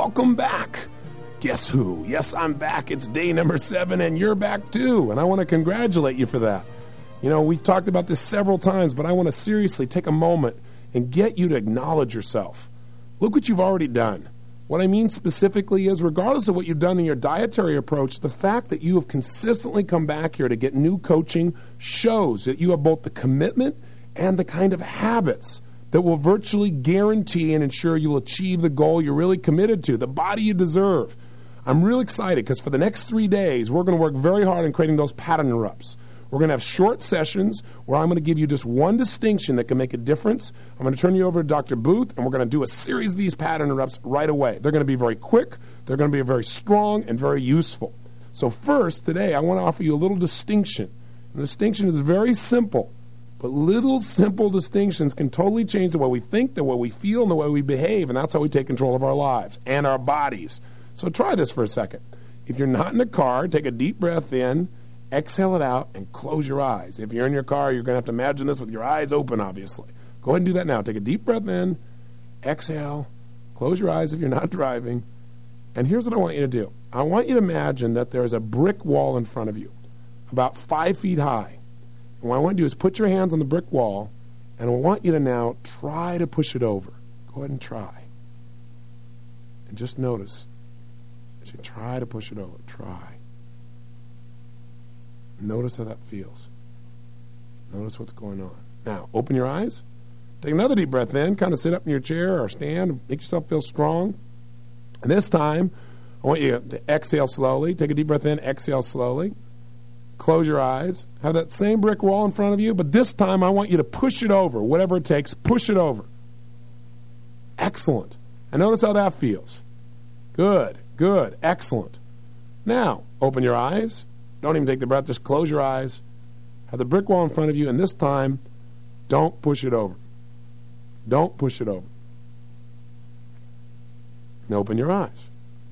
welcome back. Guess who? Yes, I'm back. It's day number 7, and you're back too. And I want to congratulate you for that. You know, we've talked about this several times, but I want to seriously take a moment and get you to acknowledge yourself. Look what you've already done. What I mean specifically is, regardless of what you've done in your dietary approach, the fact that you have consistently come back here to get new coaching shows that you have both the commitment and the kind of habits that will virtually guarantee and ensure you'll achieve the goal you're really committed to, the body you deserve. I'm real excited because for the next 3 days, we're going to work very hard on creating those pattern interrupts. We're going to have short sessions where I'm going to give you just one distinction that can make a difference. I'm going to turn you over to Dr. Booth, and we're going to do a series of these pattern interrupts right away. They're going to be very quick, they're going to be very strong, and very useful. So first, today, I want to offer you a little distinction. And the distinction is very simple, but little simple distinctions can totally change the way we think, the way we feel, and the way we behave, and that's how we take control of our lives and our bodies. So try this for a second. If you're not in a car, take a deep breath in, exhale it out, and close your eyes. If you're in your car, you're going to have to imagine this with your eyes open, obviously. Go ahead and do that now. Take a deep breath in, exhale, close your eyes if you're not driving. And here's what I want you to do. I want you to imagine that there's a brick wall in front of you, about 5 feet high. And what I want you to do is put your hands on the brick wall, and I want you to now try to push it over. Go ahead and try. And just notice as you try to push it over. Try. Notice how that feels. Notice what's going on. Now, open your eyes. Take another deep breath in. Kind of sit up in your chair or stand. Make yourself feel strong. And this time, I want you to exhale slowly. Take a deep breath in. Exhale slowly. Close your eyes. Have that same brick wall in front of you, but this time I want you to push it over. Whatever it takes, push it over. Excellent. And notice how that feels. Good. Good. Excellent. Now, open your eyes. Don't even take the breath. Just close your eyes. Have the brick wall in front of you, and this time, don't push it over. Don't push it over. Now open your eyes.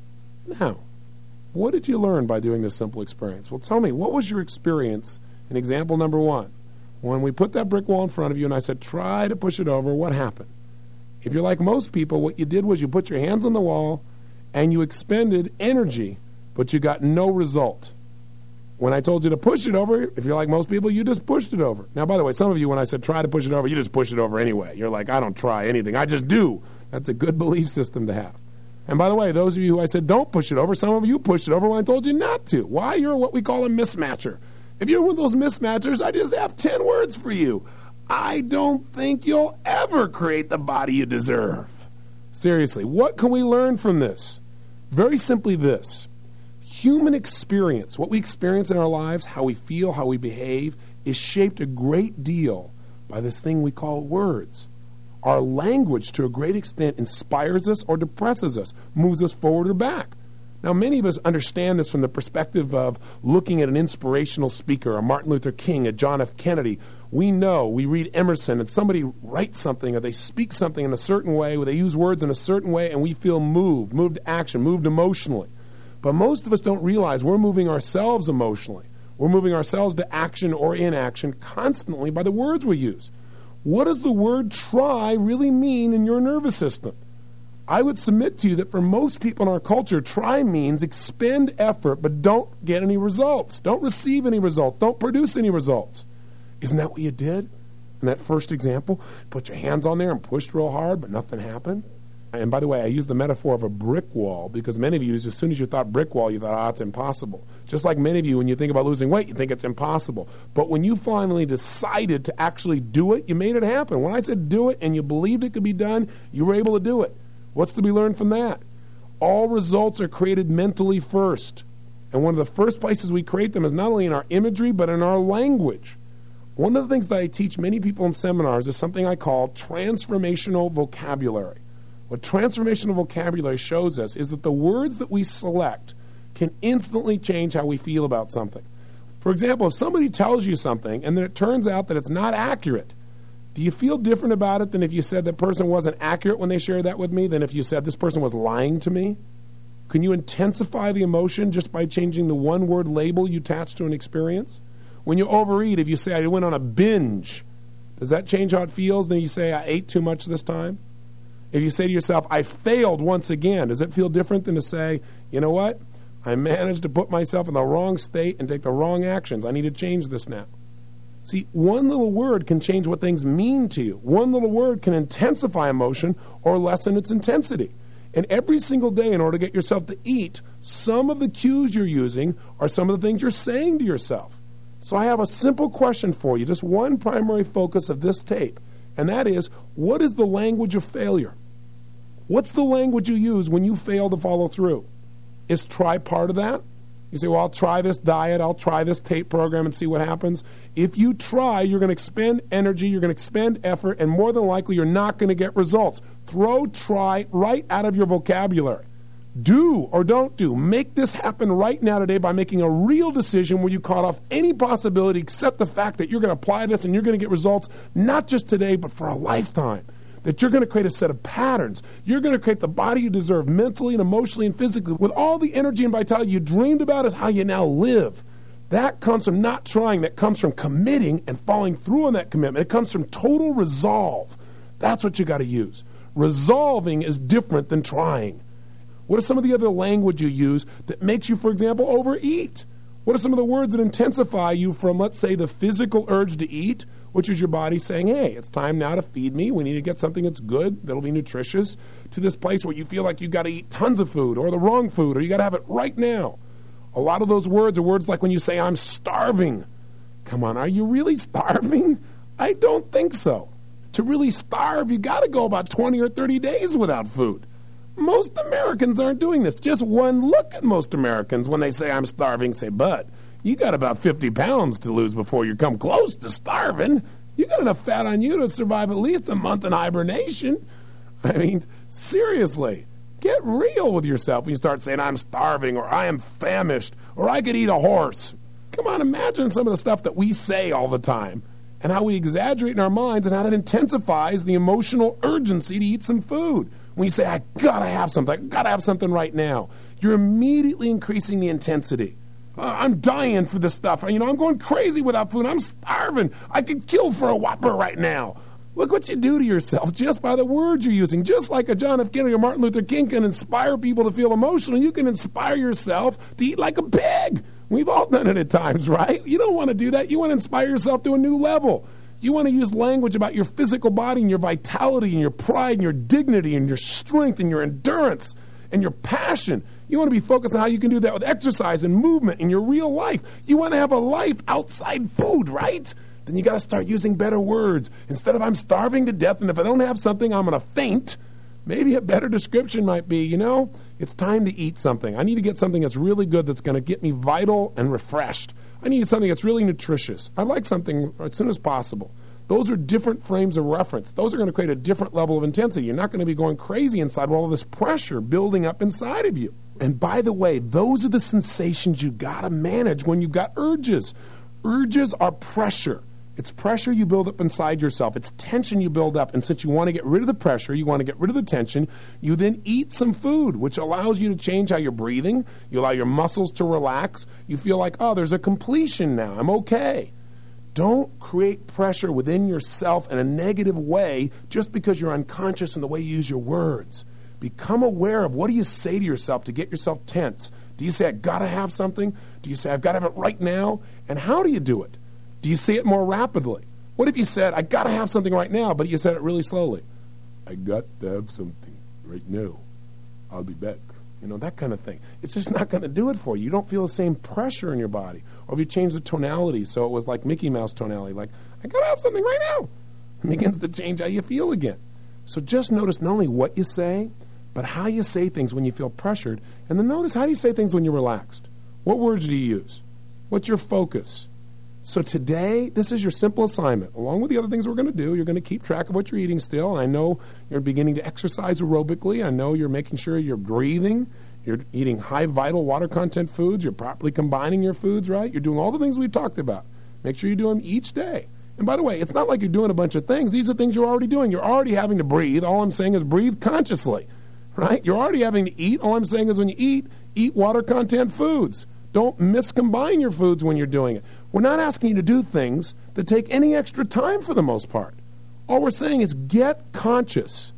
Now, what did you learn by doing this simple experience? Well, tell me, what was your experience in example number 1? When we put that brick wall in front of you and I said, try to push it over, what happened? If you're like most people, what you did was you put your hands on the wall and you expended energy, but you got no result. When I told you to push it over, if you're like most people, you just pushed it over. Now, by the way, some of you, when I said try to push it over, you just push it over anyway. You're like, I don't try anything. I just do. That's a good belief system to have. And by the way, those of you who I said don't push it over, some of you pushed it over when I told you not to. Why? You're what we call a mismatcher. If you're one of those mismatchers, I just have 10 words for you. I don't think you'll ever create the body you deserve. Seriously, what can we learn from this? Very simply this. Human experience, what we experience in our lives, how we feel, how we behave, is shaped a great deal by this thing we call words. Our language, to a great extent, inspires us or depresses us, moves us forward or back. Now, many of us understand this from the perspective of looking at an inspirational speaker, a Martin Luther King, a John F. Kennedy. We know, we read Emerson, and somebody writes something or they speak something in a certain way, or they use words in a certain way, and we feel moved to action, moved emotionally. But most of us don't realize we're moving ourselves emotionally. We're moving ourselves to action or inaction constantly by the words we use. What does the word try really mean in your nervous system? I would submit to you that for most people in our culture, try means expend effort but don't get any results. Don't receive any results. Don't produce any results. Isn't that what you did in that first example? Put your hands on there and pushed real hard, but nothing happened. And by the way, I use the metaphor of a brick wall because many of you, as soon as you thought brick wall, you thought, it's impossible. Just like many of you, when you think about losing weight, you think it's impossible. But when you finally decided to actually do it, you made it happen. When I said do it and you believed it could be done, you were able to do it. What's to be learned from that? All results are created mentally first. And one of the first places we create them is not only in our imagery, but in our language. One of the things that I teach many people in seminars is something I call transformational vocabulary. What transformational vocabulary shows us is that the words that we select can instantly change how we feel about something. For example, if somebody tells you something and then it turns out that it's not accurate, do you feel different about it than if you said that person wasn't accurate when they shared that with me than if you said this person was lying to me? Can you intensify the emotion just by changing the one-word label you attach to an experience? When you overeat, if you say, I went on a binge, does that change how it feels? Then you say, I ate too much this time? If you say to yourself, I failed once again, does it feel different than to say, you know what? I managed to put myself in the wrong state and take the wrong actions. I need to change this now. See, one little word can change what things mean to you. One little word can intensify emotion or lessen its intensity. And every single day, in order to get yourself to eat, some of the cues you're using are some of the things you're saying to yourself. So I have a simple question for you, just one primary focus of this tape, and that is, what is the language of failure? What's the language you use when you fail to follow through? Is try part of that? You say, well, I'll try this diet, I'll try this tape program and see what happens. If you try, you're going to expend energy, you're going to expend effort, and more than likely you're not going to get results. Throw try right out of your vocabulary. Do or don't do. Make this happen right now today by making a real decision where you cut off any possibility except the fact that you're going to apply this and you're going to get results not just today but for a lifetime. That you're going to create a set of patterns. You're going to create the body you deserve mentally and emotionally and physically with all the energy and vitality you dreamed about is how you now live. That comes from not trying. That comes from committing and following through on that commitment. It comes from total resolve. That's what you got to use. Resolving is different than trying. What are some of the other language you use that makes you, for example, overeat? What are some of the words that intensify you from, let's say, the physical urge to eat, which is your body saying, hey, it's time now to feed me. We need to get something that's good, that'll be nutritious, to this place where you feel like you've got to eat tons of food or the wrong food or you got to have it right now. A lot of those words are words like when you say, I'm starving. Come on, are you really starving? I don't think so. To really starve, you got to go about 20 or 30 days without food. Most Americans aren't doing this. Just one look at most Americans when they say, I'm starving, say, Bud, you got about 50 pounds to lose before you come close to starving. You got enough fat on you to survive at least a month in hibernation. I mean, seriously, get real with yourself when you start saying, I'm starving, or I am famished, or I could eat a horse. Come on, imagine some of the stuff that we say all the time and how we exaggerate in our minds and how that intensifies the emotional urgency to eat some food. When you say, I gotta have something right now, you're immediately increasing the intensity. I'm dying for this stuff. I'm going crazy without food. I'm starving. I could kill for a Whopper right now. Look what you do to yourself just by the words you're using. Just like a John F. Kennedy or Martin Luther King can inspire people to feel emotional, you can inspire yourself to eat like a pig. We've all done it at times, right? You don't want to do that. You want to inspire yourself to a new level. You want to use language about your physical body and your vitality and your pride and your dignity and your strength and your endurance and your passion. You want to be focused on how you can do that with exercise and movement in your real life. You want to have a life outside food, right? Then you got to start using better words. Instead of I'm starving to death and if I don't have something, I'm going to faint. Maybe a better description might be, it's time to eat something. I need to get something that's really good that's going to get me vital and refreshed. I need something that's really nutritious. I'd like something as soon as possible. Those are different frames of reference. Those are going to create a different level of intensity. You're not going to be going crazy inside with all of this pressure building up inside of you. And by the way, those are the sensations you got to manage when you've got urges. Urges are pressure. It's pressure you build up inside yourself. It's tension you build up. And since you want to get rid of the pressure, you want to get rid of the tension, you then eat some food, which allows you to change how you're breathing. You allow your muscles to relax. You feel like, oh, there's a completion now. I'm okay. Don't create pressure within yourself in a negative way just because you're unconscious in the way you use your words. Become aware of what do you say to yourself to get yourself tense. Do you say, I got to have something? Do you say, I've got to have it right now? And how do you do it? Do you say it more rapidly? What if you said, I got to have something right now, but you said it really slowly? I got to have something right now. I'll be back. That kind of thing. It's just not going to do it for you. You don't feel the same pressure in your body. Or if you change the tonality so it was like Mickey Mouse tonality, like, I got to have something right now. It begins to change how you feel again. So just notice not only what you say, but how you say things when you feel pressured. And then notice how do you say things when you're relaxed. What words do you use? What's your focus? So today, this is your simple assignment. Along with the other things we're going to do, you're going to keep track of what you're eating still. And I know you're beginning to exercise aerobically. I know you're making sure you're breathing. You're eating high vital water content foods. You're properly combining your foods, right? You're doing all the things we've talked about. Make sure you do them each day. And by the way, it's not like you're doing a bunch of things. These are things you're already doing. You're already having to breathe. All I'm saying is breathe consciously, right? You're already having to eat. All I'm saying is when you eat water content foods. Don't miscombine your foods when you're doing it. We're not asking you to do things that take any extra time for the most part. All we're saying is get conscious.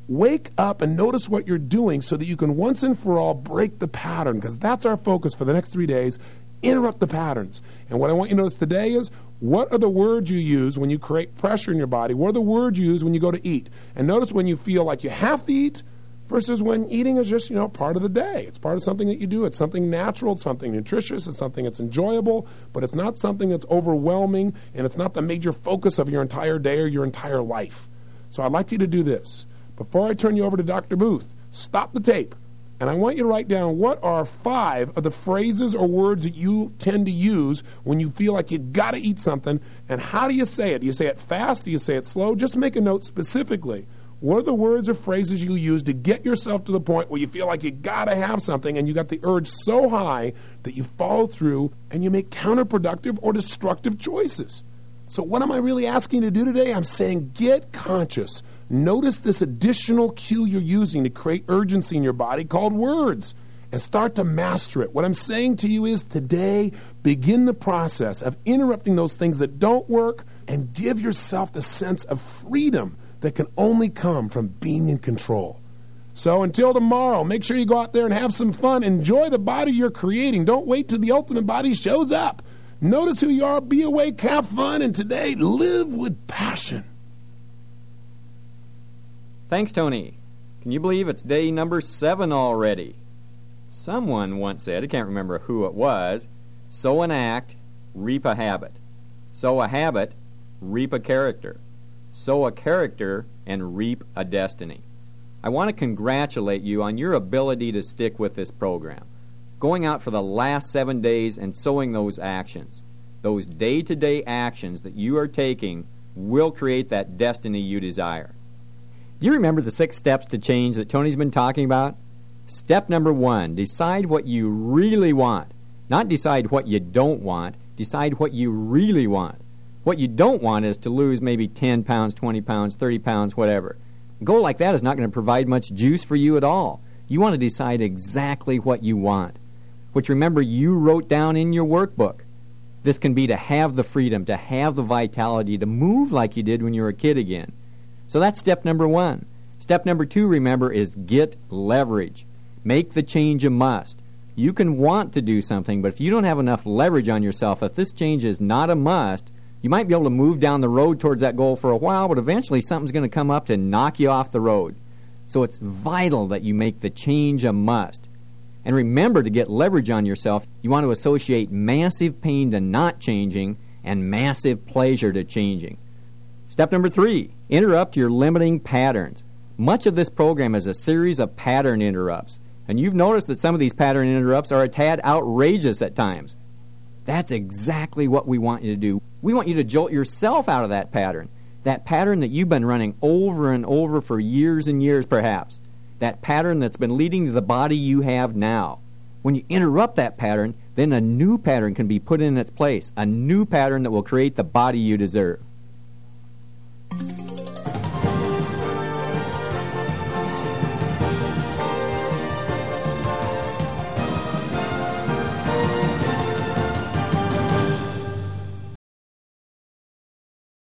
wake up and notice what you're doing so that you can once and for all break the pattern, because that's our focus for the next 3 days. Interrupt the patterns. And what I want you to notice today is, what are the words you use when you create pressure in your body? What are the words you use when you go to eat? And notice when you feel like you have to eat versus when eating is just, part of the day. It's part of something that you do. It's something natural. It's something nutritious. It's something that's enjoyable, but it's not something that's overwhelming, and it's not the major focus of your entire day or your entire life. So I'd like you to do this. Before I turn you over to Dr. Booth, stop the tape. And I want you to write down what are 5 of the phrases or words that you tend to use when you feel like you got to eat something, and how do you say it? Do you say it fast? Do you say it slow? Just make a note specifically. What are the words or phrases you use to get yourself to the point where you feel like you got to have something and you got the urge so high that you follow through and you make counterproductive or destructive choices? So what am I really asking you to do today? I'm saying get conscious. Notice this additional cue you're using to create urgency in your body called words, and start to master it. What I'm saying to you is today, begin the process of interrupting those things that don't work and give yourself the sense of freedom that can only come from being in control. So until tomorrow, make sure you go out there and have some fun. Enjoy the body you're creating. Don't wait till the ultimate body shows up. Notice who you are, be awake, have fun, and today, live with passion. Thanks, Tony. Can you believe it's day number 7 already? Someone once said, I can't remember who it was, sow an act, reap a habit. Sow a habit, reap a character. Sow a character, and reap a destiny. I want to congratulate you on your ability to stick with this program. Going out for the last 7 days and sowing those actions. Those day-to-day actions that you are taking will create that destiny you desire. Do you remember the 6 steps to change that Tony's been talking about? Step number 1, decide what you really want. Not decide what you don't want, decide what you really want. What you don't want is to lose maybe 10 pounds, 20 pounds, 30 pounds, whatever. A goal like that is not going to provide much juice for you at all. You want to decide exactly what you want, which remember you wrote down in your workbook. This can be to have the freedom, to have the vitality, to move like you did when you were a kid again. So that's step number 1. Step number 2, remember, is get leverage. Make the change a must. You can want to do something, but if you don't have enough leverage on yourself, if this change is not a must, you might be able to move down the road towards that goal for a while, but eventually something's going to come up to knock you off the road. So it's vital that you make the change a must. And remember, to get leverage on yourself, you want to associate massive pain to not changing and massive pleasure to changing. Step number 3, interrupt your limiting patterns. Much of this program is a series of pattern interrupts, and you've noticed that some of these pattern interrupts are a tad outrageous at times. That's exactly what we want you to do. We want you to jolt yourself out of that pattern that you've been running over and over for years and years perhaps, that pattern that's been leading to the body you have now. When you interrupt that pattern, then a new pattern can be put in its place, a new pattern that will create the body you deserve.